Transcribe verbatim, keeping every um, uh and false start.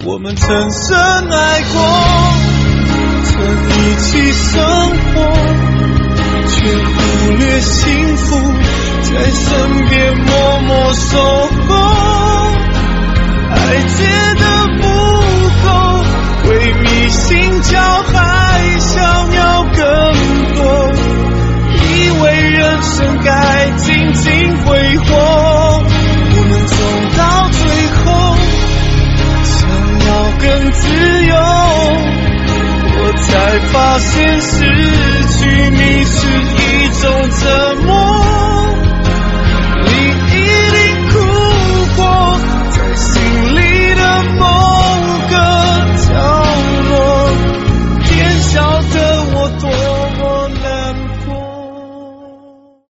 我们曾深爱过，曾一起生活，却忽略幸福在身边默默守候。爱觉得不够，会迷心窍，还想要更多，以为人生该尽情挥霍，不能走到最后，想要更自由，我才发现是